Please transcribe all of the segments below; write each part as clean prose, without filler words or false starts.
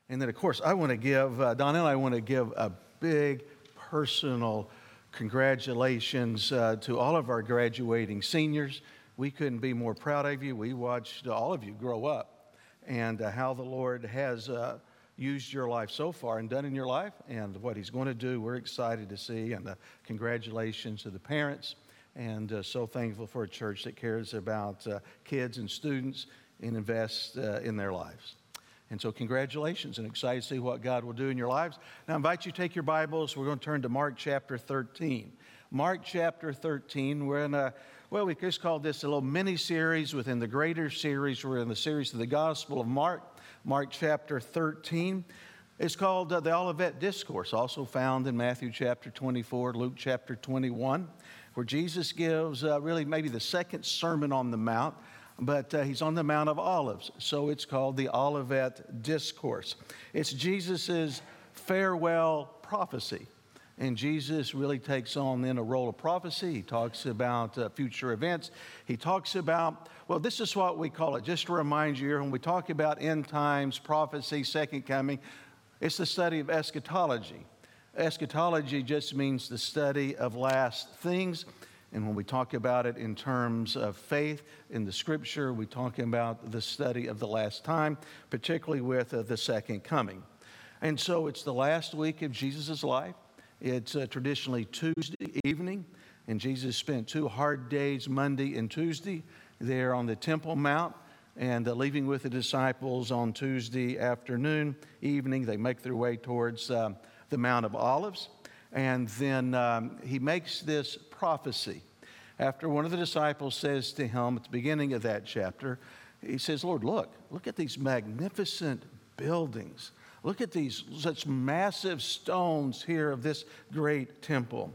And then, of course, I want to give, Donna and I want to give a big personal congratulations to all of our graduating seniors. We couldn't be more proud of you. We watched all of you grow up and how the Lord has used your life so far and done in your life and what He's going to do. We're excited to see, and congratulations to the parents, and so thankful for a church that cares about kids and students and invests in their lives. And so congratulations, and excited to see what God will do in your lives. Now I invite you to take your Bibles. We're going to turn to Mark chapter 13. Mark chapter 13, we're in we just called this a little mini-series within the greater series. We're in the series of the Gospel of Mark, Mark chapter 13. It's called the Olivet Discourse, also found in Matthew chapter 24, Luke chapter 21, where Jesus gives really maybe the second Sermon on the Mount. But he's on the Mount of Olives, so it's called the Olivet Discourse. It's Jesus's farewell prophecy, and Jesus really takes on then a role of prophecy. He talks about future events. He talks about, this is what we call it, just to remind you, when we talk about end times, prophecy, second coming, it's the study of eschatology. Eschatology just means the study of last things. And when we talk about it in terms of faith in the Scripture, we talk about the study of the last time, particularly with the second coming. And so it's the last week of Jesus' life. It's traditionally Tuesday evening, and Jesus spent 2 hard days, Monday and Tuesday, there on the Temple Mount, and leaving with the disciples on Tuesday afternoon, evening. They make their way towards the Mount of Olives. And then he makes this prophecy. After one of the disciples says to him at the beginning of that chapter, he says, Lord, look at these magnificent buildings. Look at these such massive stones here of this great temple.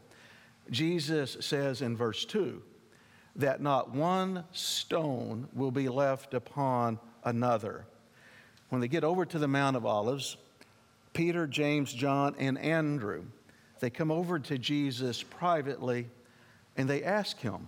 Jesus says in verse 2 that not one stone will be left upon another. When they get over to the Mount of Olives, Peter, James, John, and Andrew, they come over to Jesus privately, and they ask him,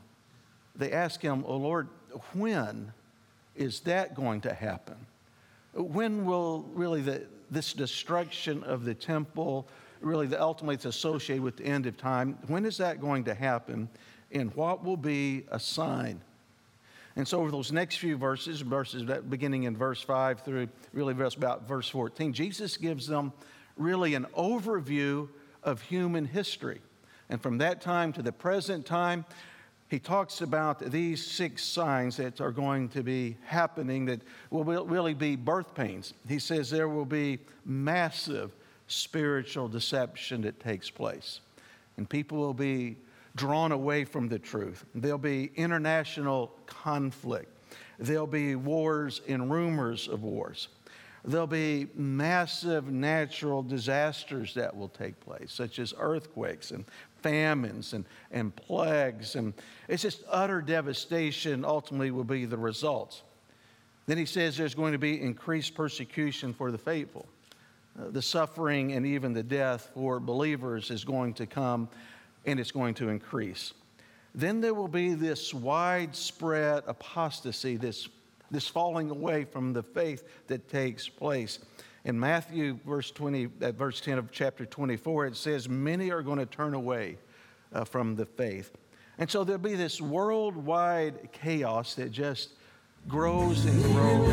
oh Lord, when is that going to happen? When will really this destruction of the temple, really ultimately it's associated with the end of time, when is that going to happen, and what will be a sign? And so over those next few verses beginning in verse 5 through really about verse 14, Jesus gives them really an overview of human history. And from that time to the present time, he talks about these 6 signs that are going to be happening that will really be birth pains. He says there will be massive spiritual deception that takes place. And people will be drawn away from the truth. There'll be international conflict. There'll be wars and rumors of wars. There'll be massive natural disasters that will take place, such as earthquakes and famines and plagues. And it's just utter devastation ultimately will be the results. Then he says there's going to be increased persecution for the faithful. The suffering and even the death for believers is going to come, and it's going to increase. Then there will be this widespread apostasy, this falling away from the faith that takes place. In Matthew verse 10 of chapter 24, it says, many are going to turn away from the faith. And so there'll be this worldwide chaos that just grows and grows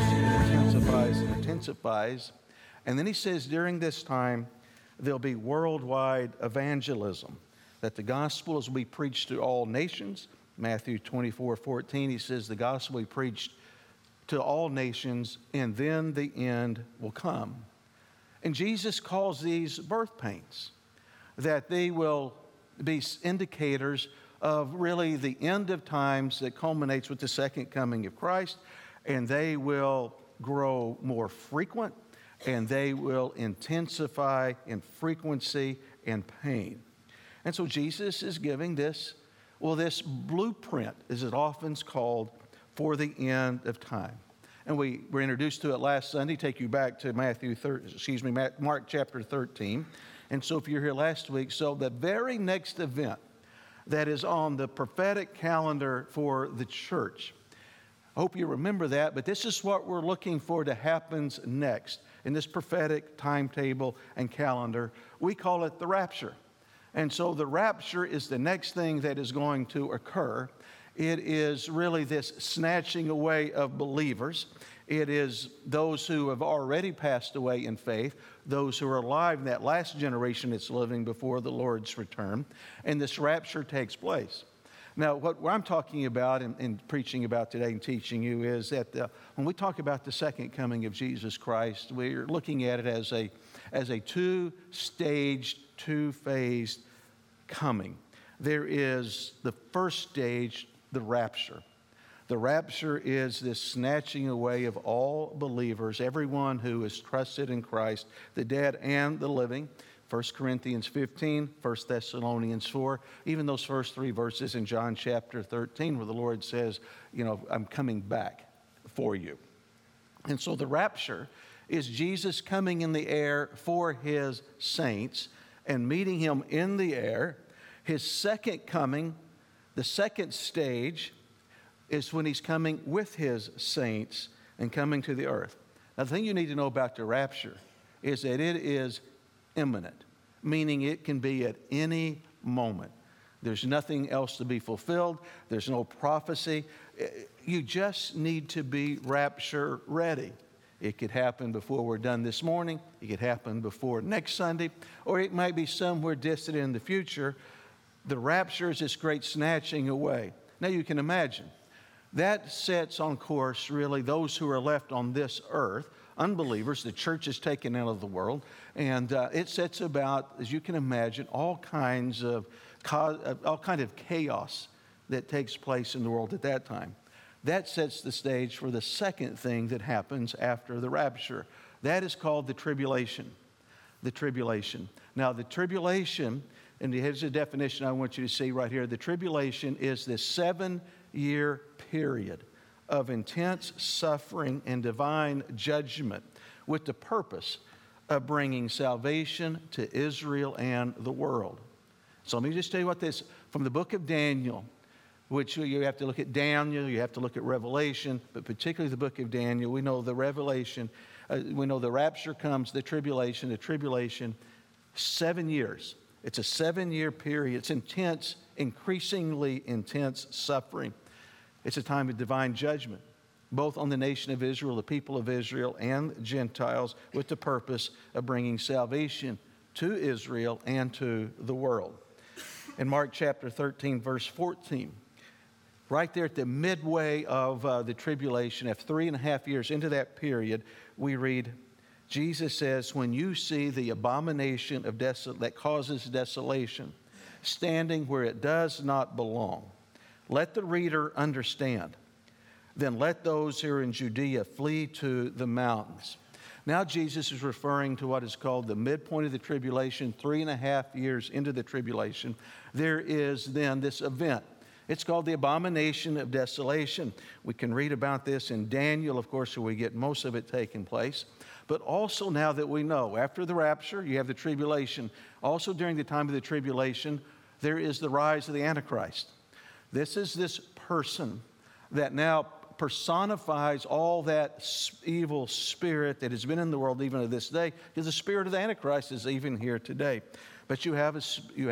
and intensifies. And then he says during this time, there'll be worldwide evangelism, that the gospel is to be preached to all nations. Matthew 24:14, he says the gospel will be preached to all nations, and then the end will come. And Jesus calls these birth pains, that they will be indicators of really the end of times that culminates with the second coming of Christ, and they will grow more frequent, and they will intensify in frequency and pain. And so Jesus is giving this blueprint, as it often is called, for the end of time. And we were introduced to it last Sunday. Take you back to Mark chapter 13. And so if you're here last week, so the very next event that is on the prophetic calendar for the church, I hope you remember that, but this is what we're looking for to happen next in this prophetic timetable and calendar. We call it the rapture. And so the rapture is the next thing that is going to occur. It is really this snatching away of believers. It is those who have already passed away in faith, those who are alive in that last generation that's living before the Lord's return, and this rapture takes place. Now, what I'm talking about and preaching about today and teaching you is that when we talk about the second coming of Jesus Christ, we're looking at it as a two-staged, two-phased coming. There is the first stage, the rapture. The rapture is this snatching away of all believers, everyone who is trusted in Christ, the dead and the living. 1 Corinthians 15, 1 Thessalonians 4, even those first three verses in John chapter 13 where the Lord says, I'm coming back for you. And so the rapture is Jesus coming in the air for his saints and meeting him in the air. His second coming, the second stage, is when he's coming with his saints and coming to the earth. Now, the thing you need to know about the rapture is that it is imminent, meaning it can be at any moment. There's nothing else to be fulfilled. There's no prophecy. You just need to be rapture ready. It could happen before we're done this morning. It could happen before next Sunday, or it might be somewhere distant in the future. The rapture is this great snatching away. Now you can imagine that sets on course really those who are left on this earth, unbelievers. The church is taken out of the world, and it sets about, as you can imagine, all kind of chaos that takes place in the world at that time. That sets the stage for the second thing that happens after the rapture. That is called the tribulation. The tribulation. Now, the tribulation, and here's a definition I want you to see right here. The tribulation is this 7-year period of intense suffering and divine judgment with the purpose of bringing salvation to Israel and the world. So let me just tell you what this, from the book of Daniel, which you have to look at Daniel, you have to look at Revelation, but particularly the book of Daniel. We know the Revelation, we know the rapture comes, the tribulation, 7 years. It's a 7-year period. It's intense, increasingly intense suffering. It's a time of divine judgment, both on the nation of Israel, the people of Israel, and Gentiles, with the purpose of bringing salvation to Israel and to the world. In Mark chapter 13, verse 14, right there at the midway of the tribulation, at 3.5 years into that period, we read, Jesus says, when you see the abomination of that causes desolation, standing where it does not belong, let the reader understand. Then let those who are in Judea flee to the mountains. Now Jesus is referring to what is called the midpoint of the tribulation, 3.5 years into the tribulation. There is then this event. It's called the abomination of desolation. We can read about this in Daniel, of course, where we get most of it taking place. But also now that we know, after the rapture, you have the tribulation. Also during the time of the tribulation, there is the rise of the Antichrist. This is this person that now personifies all that evil spirit that has been in the world even to this day, because the spirit of the Antichrist is even here today. But you have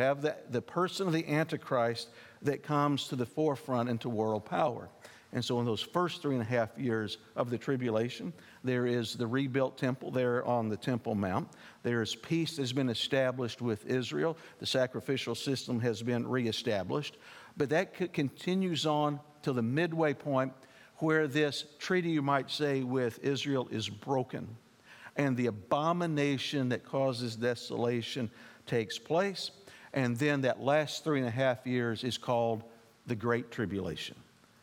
the person of the Antichrist that comes to the forefront into world power. And so in those first 3.5 years of the tribulation, there is the rebuilt temple there on the Temple Mount. There is peace that has been established with Israel. The sacrificial system has been reestablished. But that continues on till the midway point where this treaty, you might say, with Israel is broken. And the abomination that causes desolation takes place. And then that last 3.5 years is called the Great Tribulation.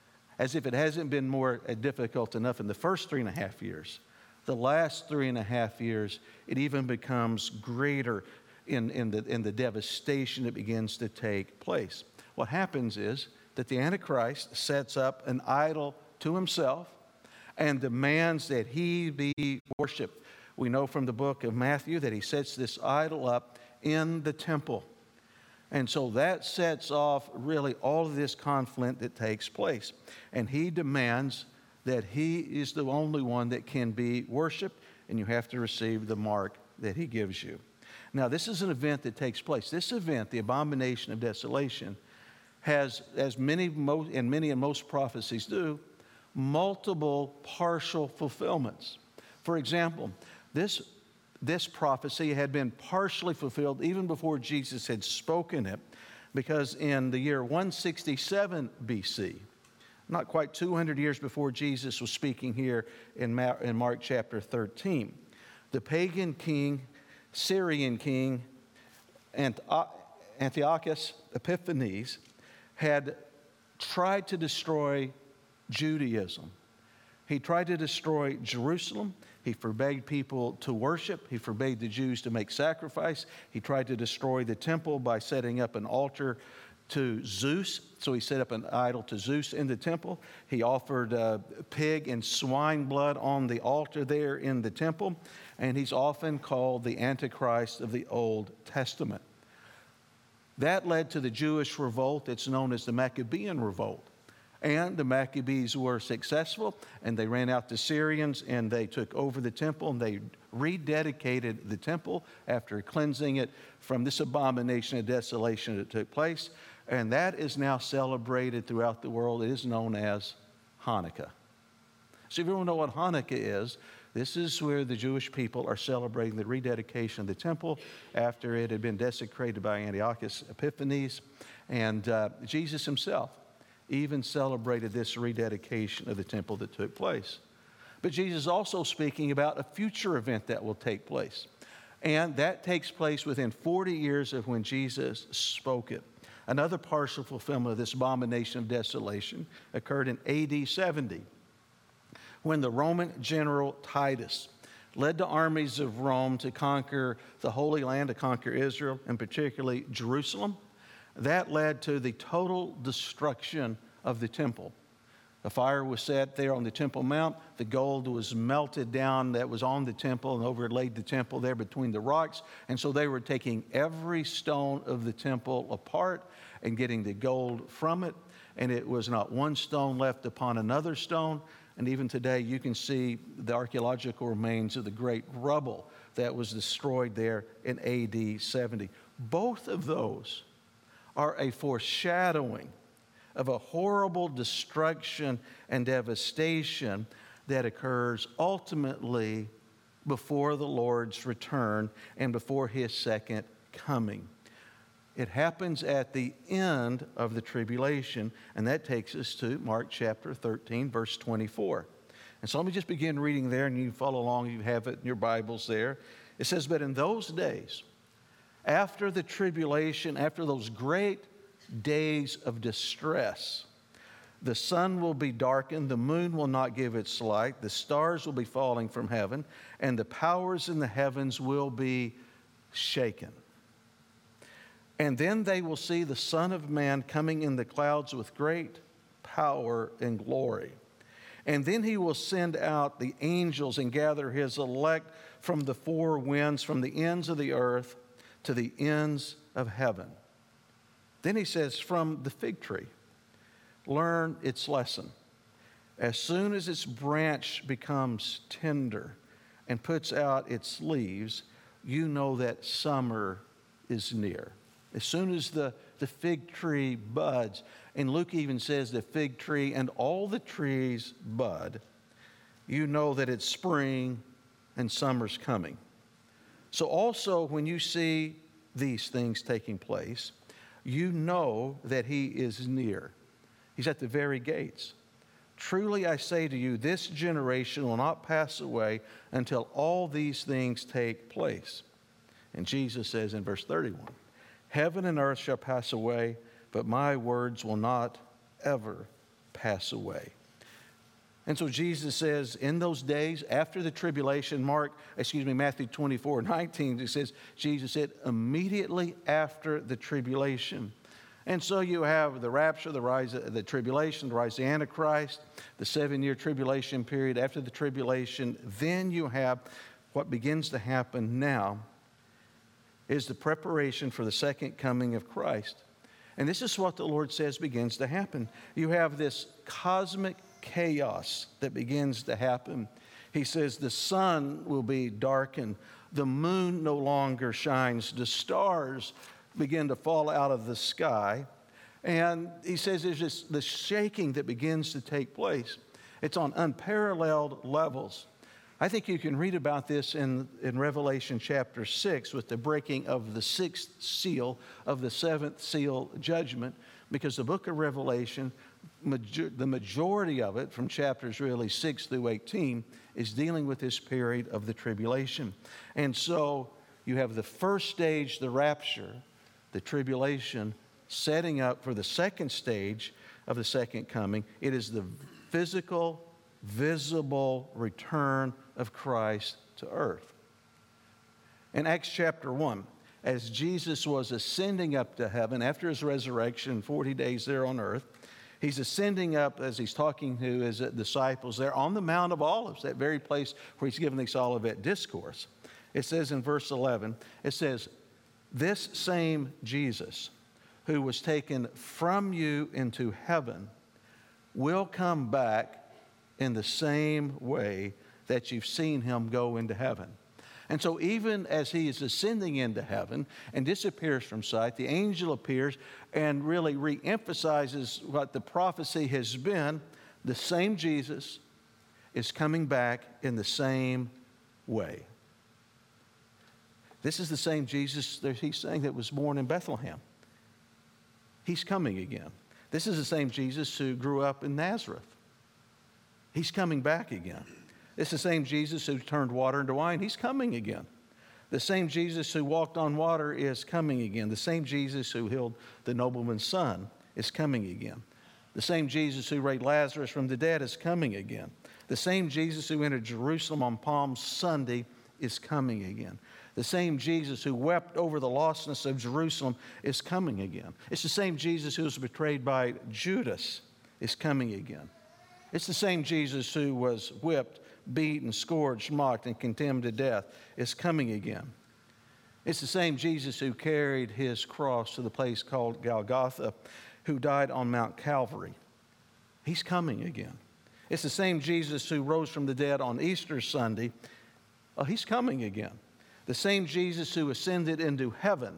As if it hasn't been more difficult enough in the first 3.5 years, the last 3.5 years, it even becomes greater in the devastation that begins to take place. What happens is that the Antichrist sets up an idol to himself and demands that he be worshiped. We know from the book of Matthew that he sets this idol up in the temple. And so that sets off really all of this conflict that takes place. And he demands that he is the only one that can be worshiped, and you have to receive the mark that he gives you. Now, this is an event that takes place. This event, the abomination of desolation, has, as many and most prophecies do, multiple partial fulfillments. For example, this prophecy had been partially fulfilled even before Jesus had spoken it, because in the year 167 BC, not quite 200 years before Jesus was speaking here in Mark chapter 13, the pagan king, Syrian king, Antiochus Epiphanes, had tried to destroy Judaism. He tried to destroy Jerusalem. He forbade people to worship. He forbade the Jews to make sacrifice. He tried to destroy the temple by setting up an altar to Zeus. So he set up an idol to Zeus in the temple. He offered pig and swine blood on the altar there in the temple. And he's often called the Antichrist of the Old Testament. That led to the Jewish revolt that's known as the Maccabean Revolt. And the Maccabees were successful, and they ran out the Syrians, and they took over the temple, and they rededicated the temple after cleansing it from this abomination of desolation that took place. And that is now celebrated throughout the world. It is known as Hanukkah. So if you don't know what Hanukkah is, this is where the Jewish people are celebrating the rededication of the temple after it had been desecrated by Antiochus Epiphanes. And Jesus himself even celebrated this rededication of the temple that took place. But Jesus is also speaking about a future event that will take place. And that takes place within 40 years of when Jesus spoke it. Another partial fulfillment of this abomination of desolation occurred in AD 70, when the Roman general Titus led the armies of Rome to conquer the Holy Land, to conquer Israel, and particularly Jerusalem. That led to the total destruction of the temple. A fire was set there on the Temple Mount. The gold was melted down that was on the temple and overlaid the temple there between the rocks. And so they were taking every stone of the temple apart and getting the gold from it. And it was not one stone left upon another stone. And even today you can see the archaeological remains of the great rubble that was destroyed there in AD 70. Both of those are a foreshadowing of a horrible destruction and devastation that occurs ultimately before the Lord's return and before his second coming. It happens at the end of the tribulation, and that takes us to Mark chapter 13, verse 24. And so let me just begin reading there, and you can follow along. You have it in your Bibles there. It says, "But in those days, after the tribulation, after those great days of distress, the sun will be darkened, the moon will not give its light, the stars will be falling from heaven, and the powers in the heavens will be shaken. And then they will see the Son of Man coming in the clouds with great power and glory. And then he will send out the angels and gather his elect from the four winds, from the ends of the earth to the ends of heaven." Then he says, "From the fig tree, learn its lesson. As soon as its branch becomes tender and puts out its leaves, you know that summer is near." As soon as the fig tree buds, and Luke even says the fig tree and all the trees bud, you know that it's spring and summer's coming. So also when you see these things taking place, you know that he is near. He's at the very gates. "Truly I say to you, this generation will not pass away until all these things take place." And Jesus says in verse 31, "Heaven and earth shall pass away, but my words will not ever pass away." And so Jesus says in those days after the tribulation, Matthew 24:19, it says, Jesus said immediately after the tribulation. And so you have the rapture, the rise of the tribulation, the rise of the Antichrist, the 7-year tribulation period after the tribulation. Then you have what begins to happen now is the preparation for the second coming of Christ. And this is what the Lord says begins to happen. You have this cosmic chaos that begins to happen. He says the sun will be darkened, the moon no longer shines, the stars begin to fall out of the sky. And he says there's the shaking that begins to take place. It's on unparalleled levels. I think you can read about this in Revelation chapter 6 with the breaking of the sixth seal of the seventh seal judgment, because the book of Revelation, the majority of it, from chapters really 6 through 18, is dealing with this period of the tribulation. And so you have the first stage, the rapture, the tribulation, setting up for the second stage of the second coming. It is the physical, visible return of Christ to earth. In Acts chapter 1, as Jesus was ascending up to heaven after his resurrection, 40 days there on earth, he's ascending up as he's talking to his disciples there on the Mount of Olives, that very place where he's given this Olivet discourse. It says in verse 11, it says, "This same Jesus who was taken from you into heaven will come back in the same way that you've seen him go into heaven." And so even as he is ascending into heaven and disappears from sight, the angel appears and really reemphasizes what the prophecy has been. The same Jesus is coming back in the same way. This is the same Jesus that he's saying that was born in Bethlehem. He's coming again. This is the same Jesus who grew up in Nazareth. He's coming back again. It's the same Jesus who turned water into wine. He's coming again. The same Jesus who walked on water is coming again. The same Jesus who healed the nobleman's son is coming again. The same Jesus who raised Lazarus from the dead is coming again. The same Jesus who entered Jerusalem on Palm Sunday is coming again. The same Jesus who wept over the lostness of Jerusalem is coming again. It's the same Jesus who was betrayed by Judas is coming again. It's the same Jesus who was whipped, beaten, scourged, mocked, and condemned to death is coming again. It's the same Jesus who carried his cross to the place called Golgotha, who died on Mount Calvary. He's coming again. It's the same Jesus who rose from the dead on Easter Sunday. Oh, he's coming again. The same Jesus who ascended into heaven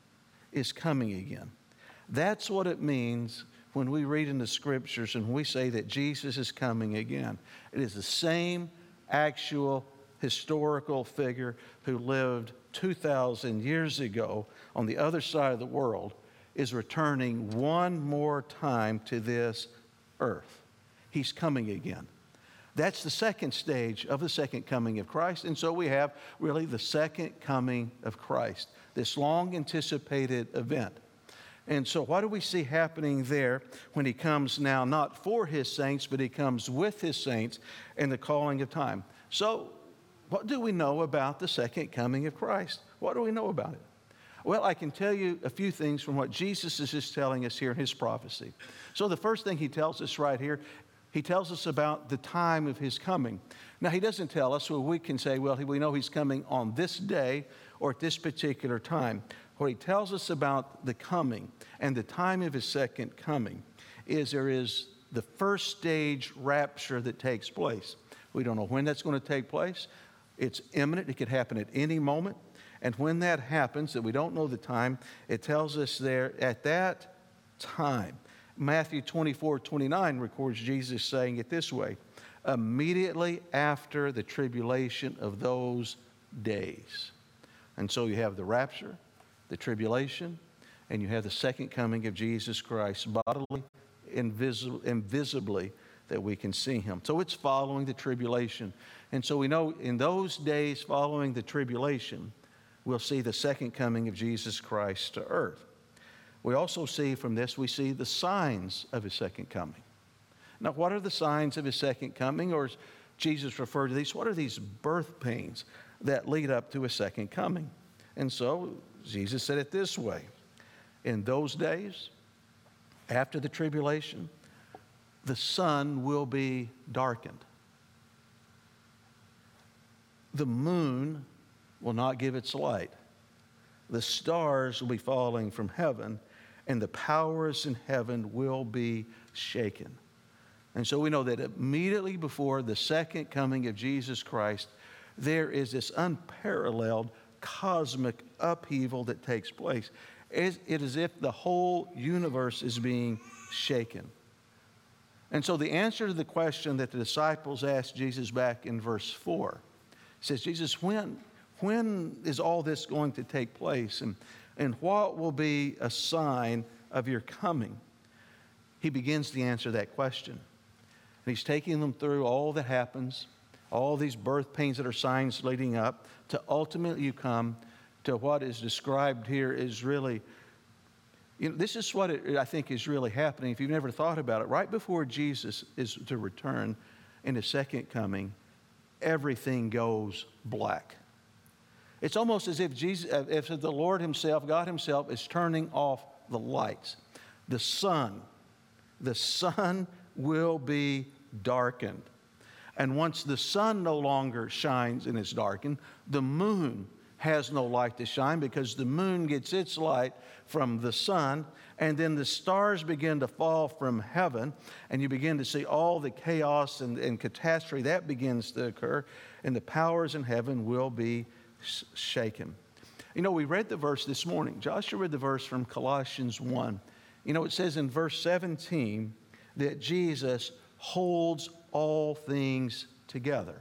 is coming again. That's what it means when we read in the scriptures and we say that Jesus is coming again. It is the same actual historical figure who lived 2,000 years ago on the other side of the world is returning one more time to this earth. He's coming again. That's the second stage of the second coming of Christ. And so we have really the second coming of Christ, this long anticipated event. And so what do we see happening there when he comes now, not for his saints, but he comes with his saints in the calling of time? So what do we know about the second coming of Christ? What do we know about it? Well, I can tell you a few things from what Jesus is just telling us here in his prophecy. So the first thing he tells us right here, he tells us about the time of his coming. Now, he doesn't tell us, well, we can say, well, we know he's coming on this day or at this particular time. What he tells us about the coming and the time of his second coming is there is the first stage rapture that takes place. We don't know when that's going to take place. It's imminent. It could happen at any moment. And when that happens, that we don't know the time, it tells us there at that time. Matthew 24:29 records Jesus saying it this way: immediately after the tribulation of those days. And so you have the rapture, the tribulation, and you have the second coming of Jesus Christ bodily, invisibly, that we can see him. So it's following the tribulation. And so we know in those days following the tribulation, we'll see the second coming of Jesus Christ to earth. We also see from this, we see the signs of his second coming. Now, what are the signs of his second coming? Or as Jesus referred to these, what are these birth pains that lead up to his second coming? And so Jesus said it this way: in those days, after the tribulation, the sun will be darkened. The moon will not give its light. The stars will be falling from heaven, and the powers in heaven will be shaken. And so we know that immediately before the second coming of Jesus Christ, there is this unparalleled cosmic upheaval that takes place. It is as if the whole universe is being shaken. And so the answer to the question that the disciples asked Jesus back in verse 4 says, Jesus, when is all this going to take place? And what will be a sign of your coming? He begins to answer that question. And he's taking them through all that happens, all these birth pains that are signs leading up, to ultimately you come to what is described here is really, this is what I think is really happening. If you've never thought about it, right before Jesus is to return in his second coming, everything goes black. It's almost as if if the Lord himself, God himself, is turning off the lights. The sun will be darkened. And once the sun no longer shines and is darkened, the moon has no light to shine because the moon gets its light from the sun, and then the stars begin to fall from heaven, and you begin to see all the chaos and catastrophe that begins to occur, and the powers in heaven will be shaken. You know, we read the verse this morning. Joshua read the verse from Colossians 1. You know, it says in verse 17 that Jesus holds all things together.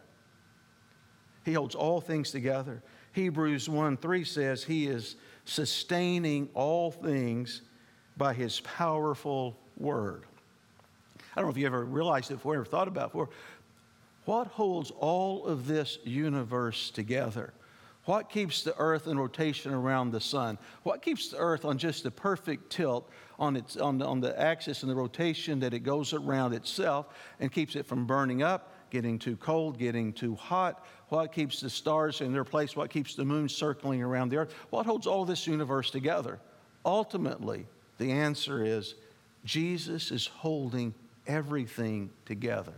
He holds all things together. Hebrews 1:3 says he is sustaining all things by his powerful word. I don't know if you ever realized it before, ever thought about it before. What holds all of this universe together? What keeps the earth in rotation around the sun? What keeps the earth on just the perfect tilt on the axis and the rotation that it goes around itself and keeps it from burning up, getting too cold, getting too hot? What keeps the stars in their place? What keeps the moon circling around the earth? What holds all this universe together? Ultimately, the answer is Jesus is holding everything together.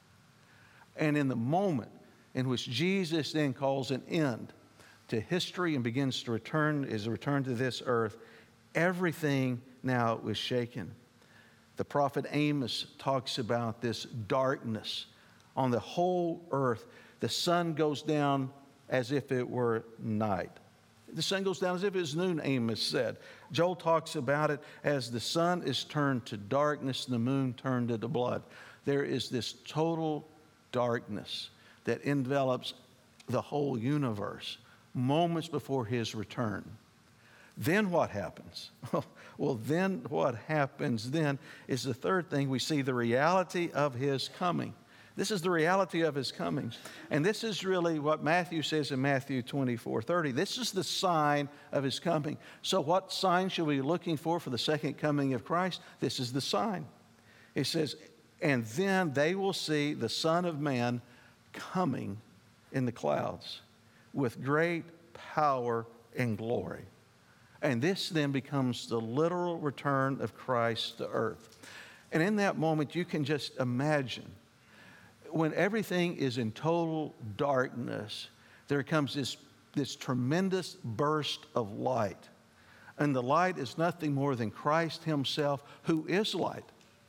And in the moment in which Jesus then calls an end to history and begins to return to this earth, everything now is shaken. The prophet Amos talks about this darkness on the whole earth. The sun goes down as if it were night. The sun goes down as if it was noon, Amos said. Joel talks about it as the sun is turned to darkness and the moon turned to blood. There is this total darkness that envelops the whole universe moments before his return. Then what happens? Well, then what happens then is the third thing. We see the reality of his coming. This is the reality of his coming. And this is really what Matthew says in Matthew 24:30. This is the sign of his coming. So what sign should we be looking for the second coming of Christ? This is the sign. It says, and then they will see the Son of Man coming in the clouds with great power and glory. And this then becomes the literal return of Christ to earth. And in that moment, you can just imagine when everything is in total darkness, there comes this tremendous burst of light. And the light is nothing more than Christ himself, who is light.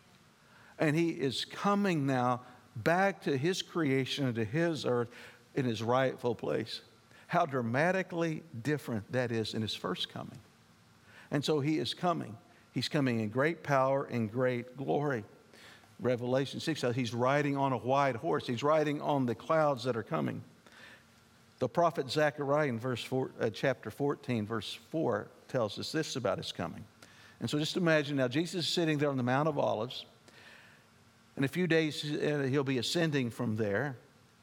And he is coming now back to his creation and to his earth in his rightful place. How dramatically different that is in his first coming. And so he is coming. He's coming in great power and great glory. Revelation 6 says he's riding on a white horse. He's riding on the clouds that are coming. The prophet Zechariah in chapter 14, verse 4, tells us this about his coming. And so just imagine now, Jesus is sitting there on the Mount of Olives. In a few days, he'll be ascending from there.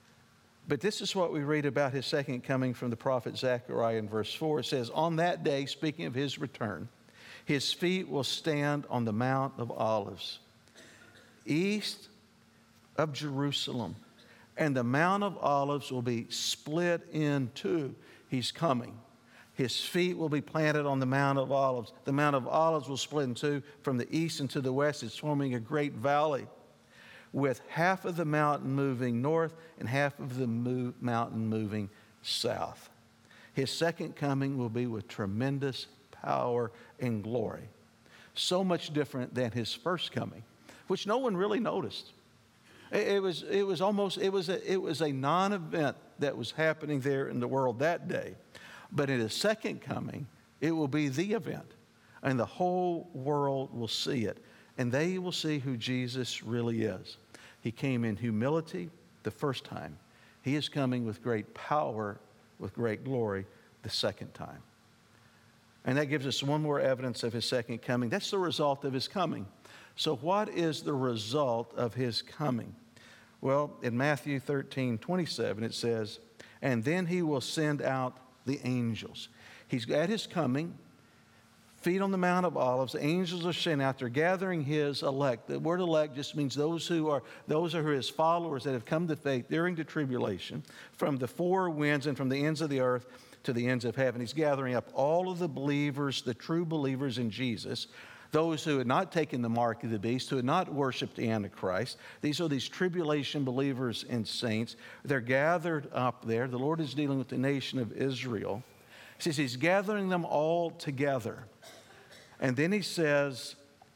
But this is what we read about his second coming from the prophet Zechariah in verse 4. It says, on that day, speaking of his return, his feet will stand on the Mount of Olives, east of Jerusalem. And the Mount of Olives will be split in two. He's coming. His feet will be planted on the Mount of Olives. The Mount of Olives will split in two from the east and to the west. It's forming a great valley, with half of the mountain moving north and half of the mountain moving south. His second coming will be with tremendous power and glory. So much different than his first coming, which no one really noticed. It was a non-event that was happening there in the world that day. But in his second coming, it will be the event. And the whole world will see it. And they will see who Jesus really is. He came in humility the first time. He is coming with great power, with great glory the second time. And that gives us one more evidence of his second coming. That's the result of his coming. So what is the result of his coming? Well, in Matthew 13:27, it says, and then he will send out the angels. He's at his coming, feet on the Mount of Olives, the angels are sent out. They're gathering his elect. The word elect just means those who are his followers that have come to faith during the tribulation from the four winds and from the ends of the earth to the ends of heaven. He's gathering up all of the believers, the true believers in Jesus, those who had not taken the mark of the beast, who had not worshiped the Antichrist. These are these tribulation believers and saints. They're gathered up there. The Lord is dealing with the nation of Israel. He says he's gathering them all together. And then he says,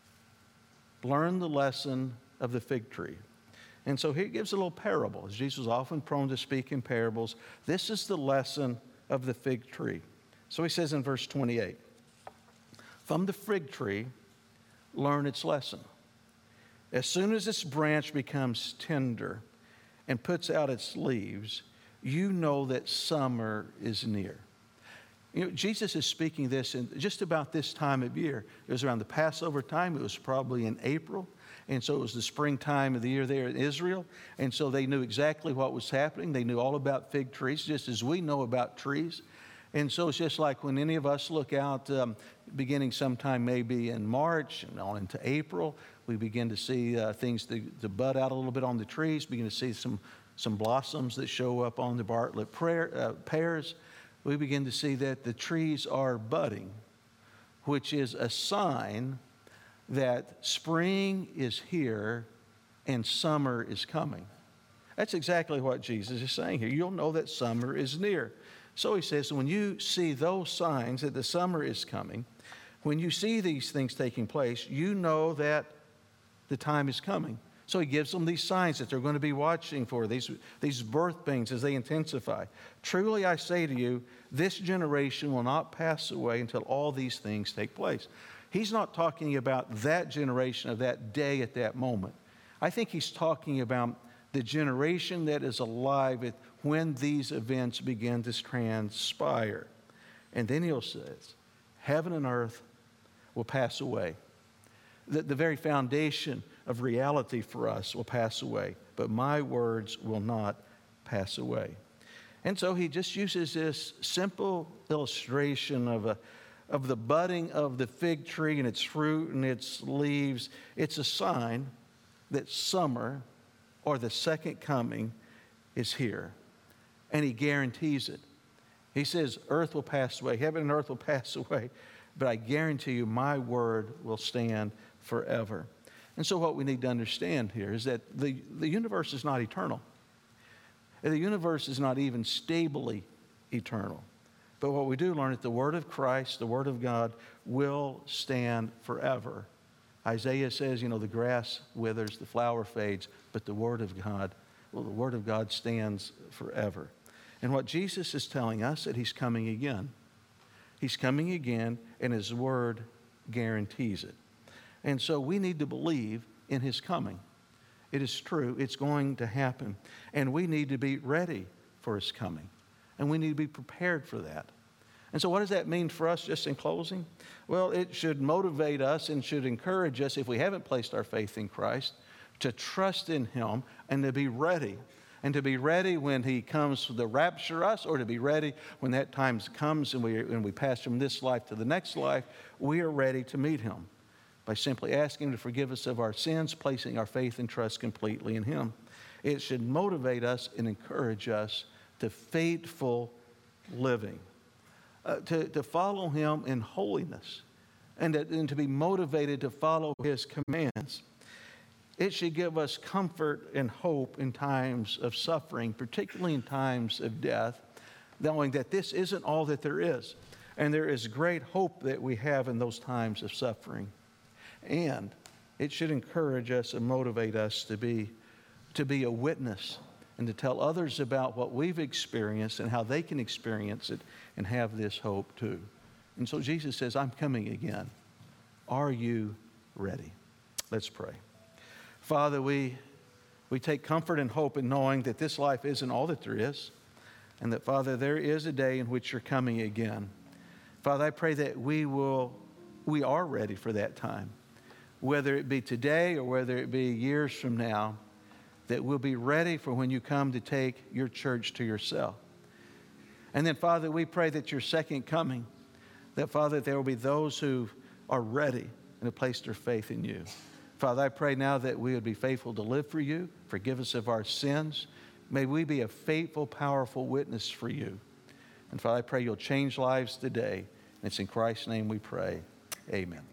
learn the lesson of the fig tree. And so he gives a little parable. As Jesus was often prone to speak in parables, this is the lesson of the fig tree. So he says in verse 28, from the fig tree, learn its lesson. As soon as its branch becomes tender and puts out its leaves, you know that summer is near. You know, Jesus is speaking this in just about this time of year. It was around the Passover time. It was probably in April. And so it was the springtime of the year there in Israel. And so they knew exactly what was happening. They knew all about fig trees, just as we know about trees. And so it's just like when any of us look out, beginning sometime maybe in March and on into April, we begin to see things to bud out a little bit on the trees, begin to see some blossoms that show up on the Bartlett pears. We begin to see that the trees are budding, which is a sign that spring is here and summer is coming. That's exactly what Jesus is saying here. You'll know that summer is near. So he says, when you see those signs that the summer is coming, when you see these things taking place, you know that the time is coming. So he gives them these signs that they're going to be watching for, these birth pains as they intensify. Truly I say to you, this generation will not pass away until all these things take place. He's not talking about that generation of that day at that moment. I think he's talking about the generation that is alive when these events begin to transpire. And then he'll say, heaven and earth will pass away. The very foundation of reality for us will pass away, but my words will not pass away. And so he just uses this simple illustration of the budding of the fig tree and its fruit and its leaves. It's a sign that summer or the second coming is here. And he guarantees it. He says, earth will pass away, heaven and earth will pass away, but I guarantee you my word will stand forever. And so what we need to understand here is that the universe is not eternal. The universe is not even stably eternal. But what we do learn is the word of Christ, the word of God, will stand forever. Isaiah says, the grass withers, the flower fades, but the word of God stands forever. And what Jesus is telling us, that he's coming again. He's coming again, and his word guarantees it. And so we need to believe in his coming. It is true. It's going to happen. And we need to be ready for his coming. And we need to be prepared for that. And so what does that mean for us, just in closing? Well, it should motivate us and should encourage us, if we haven't placed our faith in Christ, to trust in him and to be ready. And to be ready when he comes to rapture us, or to be ready when that time comes and we pass from this life to the next life, we are ready to meet him by simply asking him to forgive us of our sins, placing our faith and trust completely in him. It should motivate us and encourage us to faithful living, to follow him in holiness, and to be motivated to follow his commands. It should give us comfort and hope in times of suffering, particularly in times of death, knowing that this isn't all that there is. And there is great hope that we have in those times of suffering. And it should encourage us and motivate us to be to be a witness and to tell others about what we've experienced and how they can experience it and have this hope too. And so Jesus says, I'm coming again. Are you ready? Let's pray. Father, we take comfort and hope in knowing that this life isn't all that there is, and that, Father, there is a day in which you're coming again. Father, I pray that we are ready for that time, whether it be today or whether it be years from now, that we'll be ready for when you come to take your church to yourself. And then, Father, we pray that your second coming, that, Father, there will be those who are ready and have placed their faith in you. Father, I pray now that we would be faithful to live for you. Forgive us of our sins. May we be a faithful, powerful witness for you. And Father, I pray you'll change lives today. And it's in Christ's name we pray. Amen.